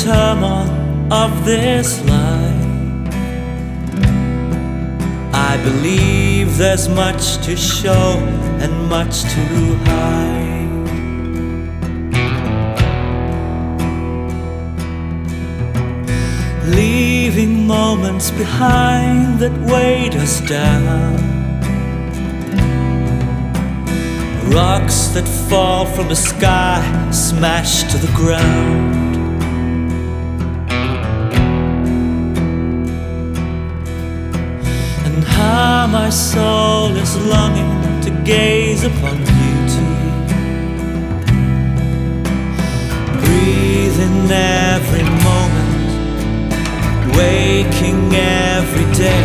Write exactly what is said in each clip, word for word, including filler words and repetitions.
turmoil of this life, I believe there's much to show and much to hide. Leaving moments behind that weighed us down, rocks that fall from the sky smash to the ground. And how my soul is longing to gaze upon beauty, breathe in every moment, waking every day,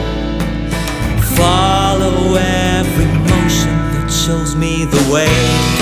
follow every motion that shows me the way.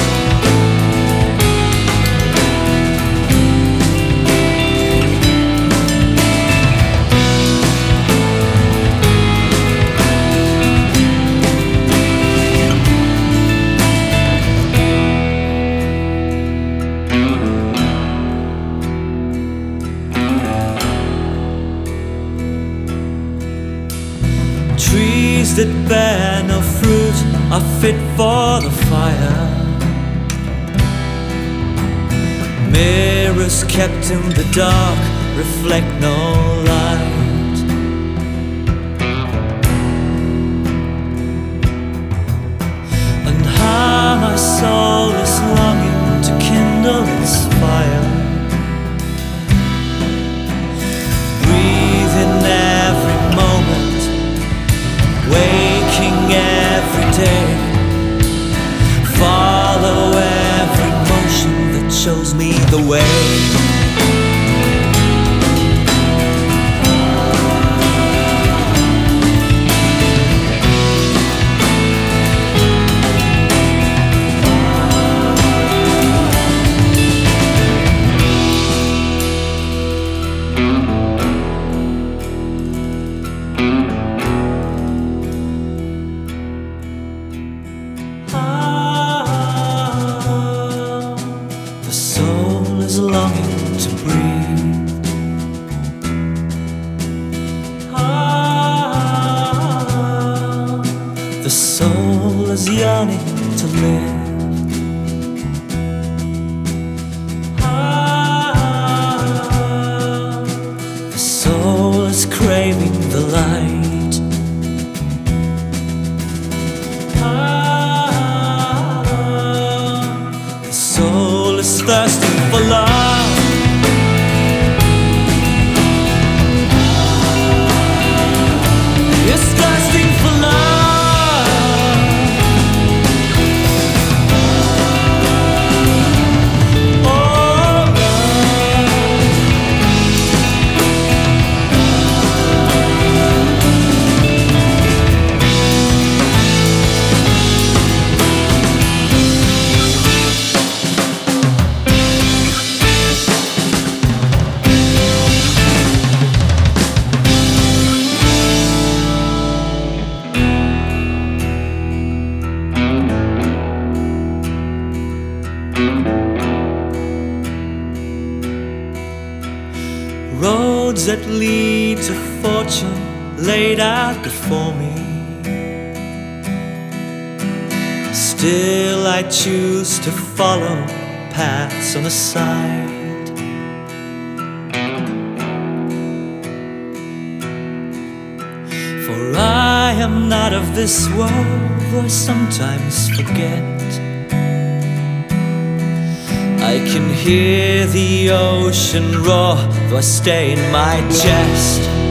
Trees that bear no fruit are fit for the fire, mirrors kept in the dark reflect no light. And how my soul is longing to kindle its fire, breathe in every moment, waking every day, follow every motion that shows me the way. Is longing to breathe. Ah, the soul is yearning to live. Ah, the soul is craving the light. Ah, the soul is thirsting for love. It's thirsting for love. Oh, roads that lead to fortune laid out before me, still I choose to follow paths on the side. For I am not of this world, though I sometimes forget. I can hear the ocean roar, though I stay in my chest.